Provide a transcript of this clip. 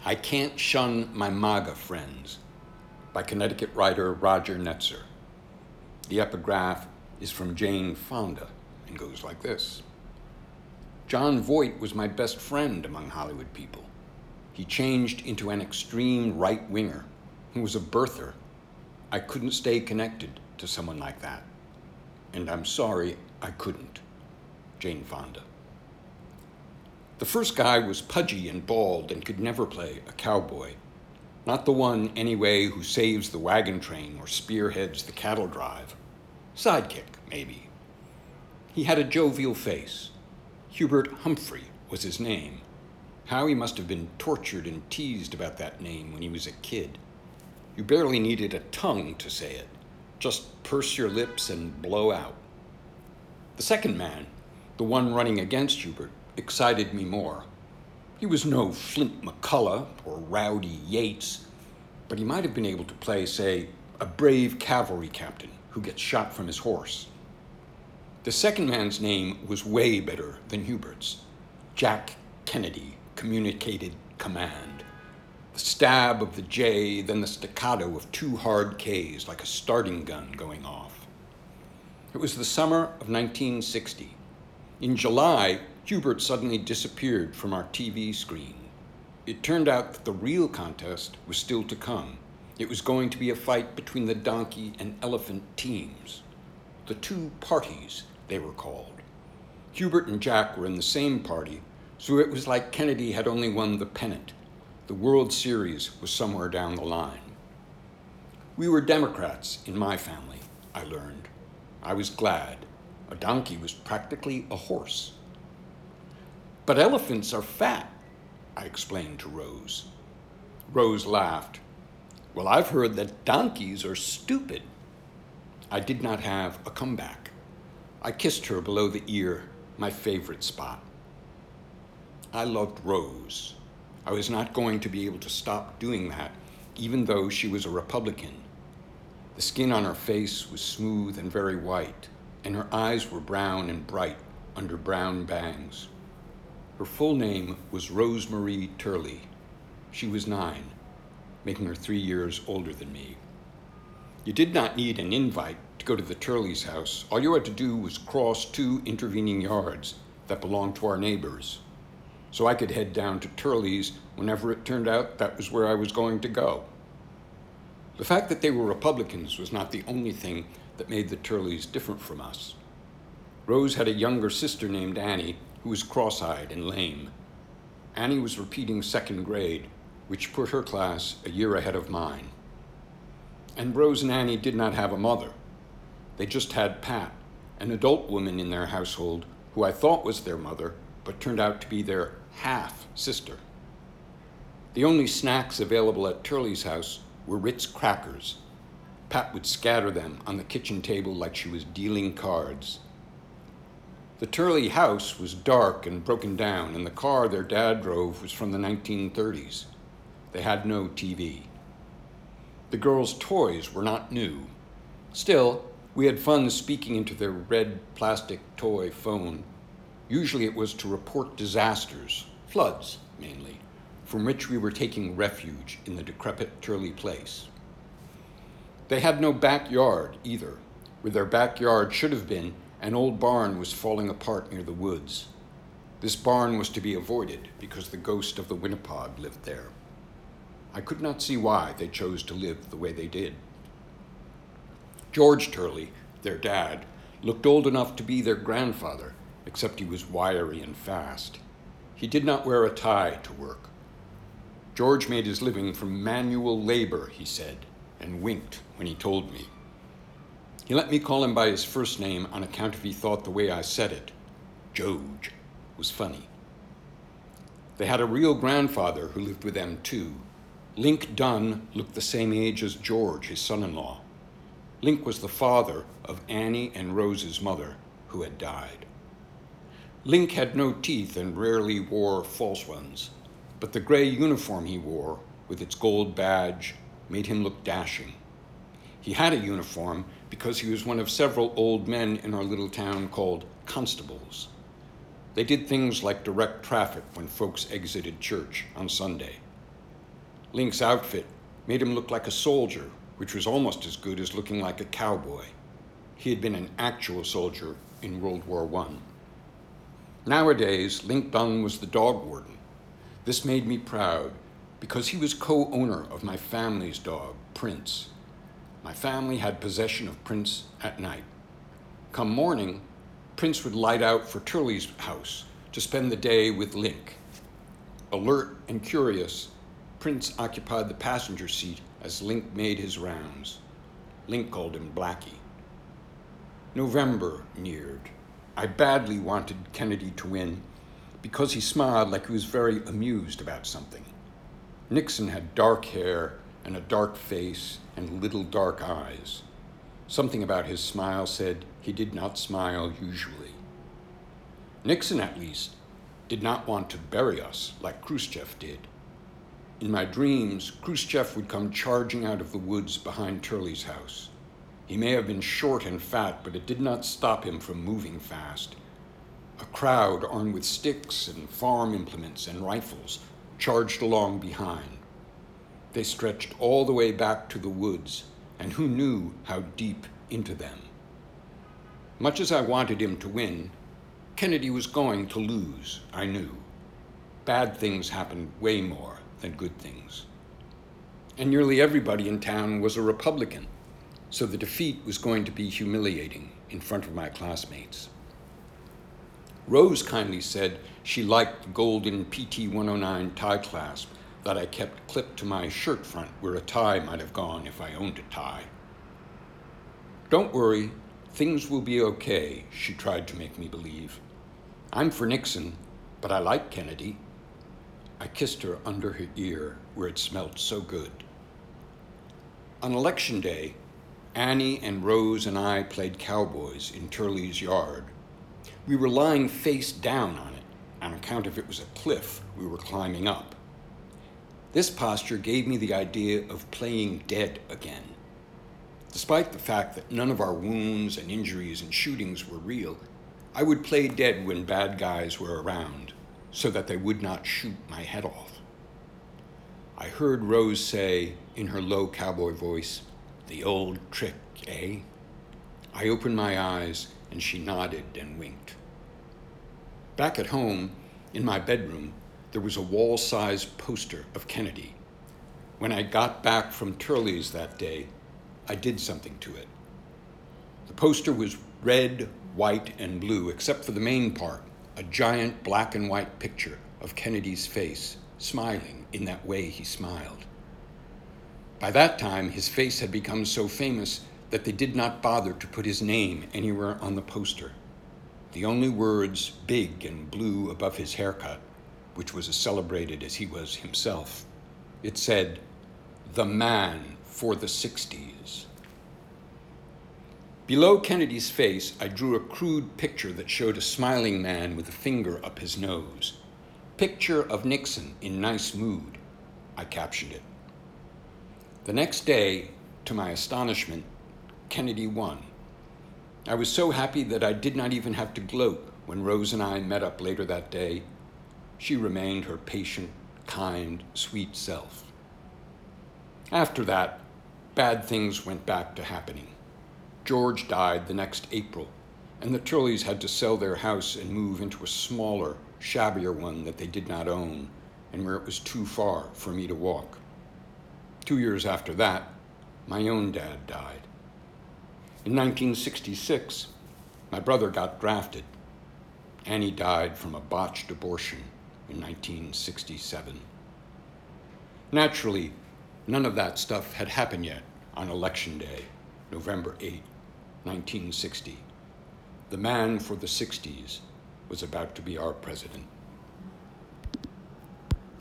I Can't Shun My MAGA Friends by Connecticut writer Roger Netzer. The epigraph is from Jane Fonda and goes like this. John Voight was my best friend among Hollywood people. He changed into an extreme right-winger who was a birther. I couldn't stay connected to someone like that. And I'm sorry I couldn't. Jane Fonda. The first guy was pudgy and bald and could never play a cowboy. Not the one, anyway, who saves the wagon train or spearheads the cattle drive. Sidekick, maybe. He had a jovial face. Hubert Humphrey was his name. How he must have been tortured and teased about that name when he was a kid. You barely needed a tongue to say it. Just purse your lips and blow out. The second man, the one running against Hubert, excited me more. He was no Flint McCullough or Rowdy Yates, but he might have been able to play, say, a brave cavalry captain who gets shot from his horse. The second man's name was way better than Hubert's. Jack Kennedy communicated command. The stab of the J, then the staccato of two hard Ks like a starting gun going off. It was the summer of 1960. In July, Hubert suddenly disappeared from our TV screen. It turned out that the real contest was still to come. It was going to be a fight between the donkey and elephant teams. The two parties, they were called. Hubert and Jack were in the same party, so it was like Kennedy had only won the pennant. The World Series was somewhere down the line. We were Democrats in my family, I learned. I was glad. A donkey was practically a horse. But elephants are fat, I explained to Rose. Rose laughed. Well, I've heard that donkeys are stupid. I did not have a comeback. I kissed her below the ear, my favorite spot. I loved Rose. I was not going to be able to stop doing that, even though she was a Republican. The skin on her face was smooth and very white, and her eyes were brown and bright under brown bangs. Her full name was Rosemarie Turley. She was 9, making her 3 years older than me. You did not need an invite to go to the Turleys' house. All you had to do was cross 2 intervening yards that belonged to our neighbors. So I could head down to Turley's whenever it turned out that was where I was going to go. The fact that they were Republicans was not the only thing that made the Turleys different from us. Rose had a younger sister named Annie who was cross-eyed and lame. Annie was repeating 2nd grade, which put her class a year ahead of mine. And Rose and Annie did not have a mother. They just had Pat, an adult woman in their household who I thought was their mother, but turned out to be their half-sister. The only snacks available at Turley's house were Ritz crackers. Pat would scatter them on the kitchen table like she was dealing cards. The Turley house was dark and broken down, and the car their dad drove was from the 1930s. They had no TV. The girls' toys were not new. Still, we had fun speaking into their red plastic toy phone. Usually it was to report disasters, floods mainly, from which we were taking refuge in the decrepit Turley place. They had no backyard either. Where their backyard should have been, an old barn was falling apart near the woods. This barn was to be avoided because the ghost of the Winnepaug lived there. I could not see why they chose to live the way they did. George Turley, their dad, looked old enough to be their grandfather, except he was wiry and fast. He did not wear a tie to work. George made his living from manual labor, he said, and winked when he told me. He let me call him by his first name on account of he thought the way I said it, George, was funny. They had a real grandfather who lived with them too. Link Dunn looked the same age as George, his son-in-law. Link was the father of Annie and Rose's mother, who had died. Link had no teeth and rarely wore false ones, but the gray uniform he wore, with its gold badge, made him look dashing. He had a uniform because he was one of several old men in our little town called constables. They did things like direct traffic when folks exited church on Sunday. Link's outfit made him look like a soldier, which was almost as good as looking like a cowboy. He had been an actual soldier in World War I. Nowadays, Link Dunn was the dog warden. This made me proud because he was co-owner of my family's dog, Prince. My family had possession of Prince at night. Come morning, Prince would light out for Turley's house to spend the day with Link. Alert and curious, Prince occupied the passenger seat as Link made his rounds. Link called him Blackie. November neared. I badly wanted Kennedy to win because he smiled like he was very amused about something. Nixon had dark hair and a dark face and little dark eyes. Something about his smile said he did not smile usually. Nixon, at least, did not want to bury us like Khrushchev did. In my dreams, Khrushchev would come charging out of the woods behind Turley's house. He may have been short and fat, but it did not stop him from moving fast. A crowd armed with sticks and farm implements and rifles charged along behind. They stretched all the way back to the woods, and who knew how deep into them. Much as I wanted him to win, Kennedy was going to lose, I knew. Bad things happened way more than good things. And nearly everybody in town was a Republican, so the defeat was going to be humiliating in front of my classmates. Rose kindly said she liked the golden PT 109 tie clasp that I kept clipped to my shirt front where a tie might have gone if I owned a tie. Don't worry, things will be okay, she tried to make me believe. I'm for Nixon, but I like Kennedy. I kissed her under her ear where it smelled so good. On election day, Annie and Rose and I played cowboys in Turley's yard. We were lying face down on it, on account of it was a cliff we were climbing up. This posture gave me the idea of playing dead again. Despite the fact that none of our wounds and injuries and shootings were real, I would play dead when bad guys were around, so that they would not shoot my head off. I heard Rose say, in her low cowboy voice, "The old trick, eh?" I opened my eyes, and she nodded and winked. Back at home, in my bedroom, there was a wall-sized poster of Kennedy. When I got back from Turley's that day, I did something to it. The poster was red, white, and blue, except for the main part, a giant black and white picture of Kennedy's face, smiling in that way he smiled. By that time, his face had become so famous that they did not bother to put his name anywhere on the poster. The only words, big and blue above his haircut, which was as celebrated as he was himself. It said, "The man for the 60s. Below Kennedy's face, I drew a crude picture that showed a smiling man with a finger up his nose. "Picture of Nixon in nice mood," I captioned it. The next day, to my astonishment, Kennedy won. I was so happy that I did not even have to gloat when Rose and I met up later that day. She remained her patient, kind, sweet self. After that, bad things went back to happening. George died the next April, and the Turleys had to sell their house and move into a smaller, shabbier one that they did not own, and where it was too far for me to walk. 2 years after that, my own dad died. In 1966, my brother got drafted. Annie died from a botched abortion in 1967. Naturally, none of that stuff had happened yet on Election Day, November 8, 1960. The man for the 60s was about to be our president.